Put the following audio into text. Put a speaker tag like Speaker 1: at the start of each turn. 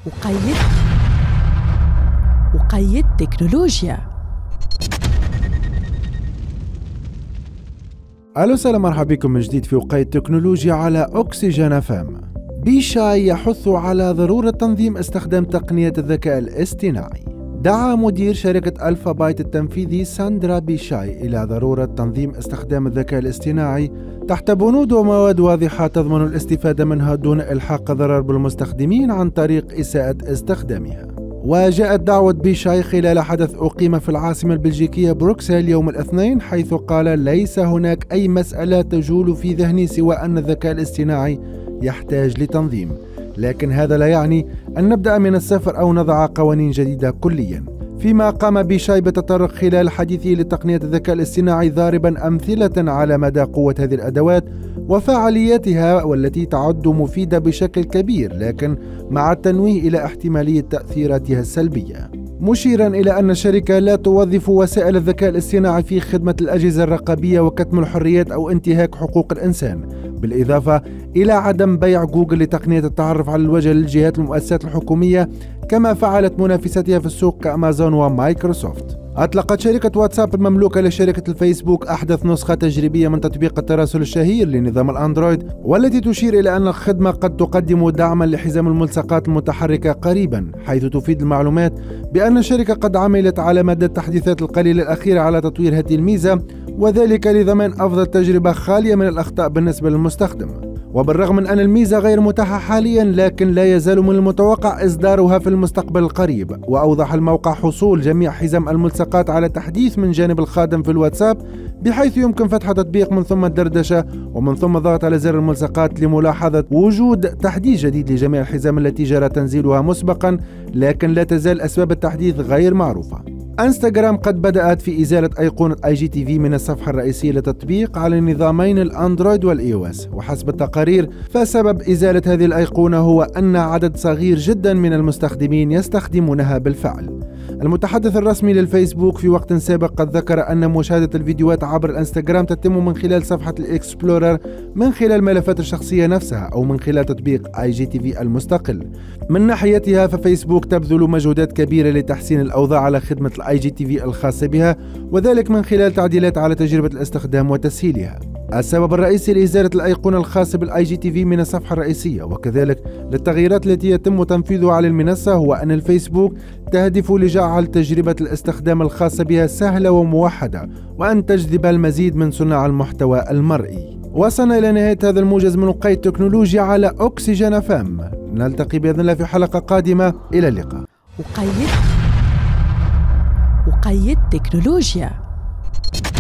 Speaker 1: وقيد تكنولوجيا.
Speaker 2: أهلا وسهلا، مرحبا بكم من جديد في وقيد تكنولوجيا على أوكسجين FM. بيشاي يحث على ضرورة تنظيم استخدام تقنية الذكاء الاصطناعي. دعا مدير شركة ألفا بايت التنفيذي ساندرا بيشاي إلى ضرورة تنظيم استخدام الذكاء الاصطناعي تحت بنود ومواد واضحة تضمن الاستفادة منها دون إلحاق ضرر بالمستخدمين عن طريق إساءة استخدامها. وجاءت دعوة بيشاي خلال حدث أقيم في العاصمة البلجيكية بروكسل يوم الاثنين، حيث قال: ليس هناك أي مسألة تجول في ذهني سوى أن الذكاء الاصطناعي يحتاج لتنظيم، لكن هذا لا يعني أن نبدأ من الصفر أو نضع قوانين جديدة كليا. فيما قام بيشاي بالتطرق خلال حديثه لتقنية الذكاء الاصطناعي ضاربا أمثلة على مدى قوة هذه الأدوات وفعاليتها، والتي تعد مفيدة بشكل كبير، لكن مع التنويه إلى احتمالية تأثيراتها السلبية، مشيرا إلى أن الشركة لا توظف وسائل الذكاء الاصطناعي في خدمة الأجهزة الرقابية وكتم الحريات أو انتهاك حقوق الإنسان، بالإضافة إلى عدم بيع جوجل لتقنية التعرف على الوجه للجهات المؤسسات الحكومية كما فعلت منافستها في السوق كأمازون ومايكروسوفت. أطلقت شركة واتساب المملوكة لشركة الفيسبوك أحدث نسخة تجريبية من تطبيق التراسل الشهير لنظام الأندرويد، والتي تشير إلى أن الخدمة قد تقدم دعما لحزام الملصقات المتحركة قريبا، حيث تفيد المعلومات بأن الشركة قد عملت على مدى التحديثات القليلة الأخيرة على تطوير هذه الميزة، وذلك لضمان أفضل تجربة خالية من الأخطاء بالنسبة للمستخدم. وبالرغم من أن الميزة غير متاحة حاليا، لكن لا يزال من المتوقع إصدارها في المستقبل القريب. وأوضح الموقع حصول جميع حزام الملصقات على تحديث من جانب الخادم في الواتساب، بحيث يمكن فتح تطبيق من ثم الدردشة ومن ثم الضغط على زر الملصقات لملاحظة وجود تحديث جديد لجميع الحزام التي جرى تنزيلها مسبقا، لكن لا تزال أسباب التحديث غير معروفة. انستغرام قد بدأت في إزالة أيقونة IGTV من الصفحة الرئيسية للتطبيق على النظامين الأندرويد والإيوس، وحسب التقارير فسبب إزالة هذه الأيقونة هو أن عدد صغير جدا من المستخدمين يستخدمونها بالفعل. المتحدث الرسمي للفيسبوك في وقت سابق قد ذكر أن مشاهدة الفيديوهات عبر الانستغرام تتم من خلال صفحة الإكسبلورر، من خلال الملفات الشخصية نفسها، أو من خلال تطبيق IGTV المستقل. من ناحيتها ففيسبوك تبذل مجهودات كبيرة لتحسين الأوضاع على خدمة IGTV الخاصة بها، وذلك من خلال تعديلات على تجربة الاستخدام وتسهيلها. السبب الرئيسي لإزالة الأيقونة الخاصة بالIGTV من الصفحة الرئيسية وكذلك للتغييرات التي يتم تنفيذها على المنصة هو أن الفيسبوك تهدف لجعل تجربة الاستخدام الخاصة بها سهلة وموحدة، وأن تجذب المزيد من صناع المحتوى المرئي. وصلنا إلى نهاية هذا الموجز من وقيد تكنولوجيا على أوكسجين FM. نلتقي بإذن الله في حلقة قادمة. إلى اللقاء.
Speaker 1: وقيد تكنولوجيا.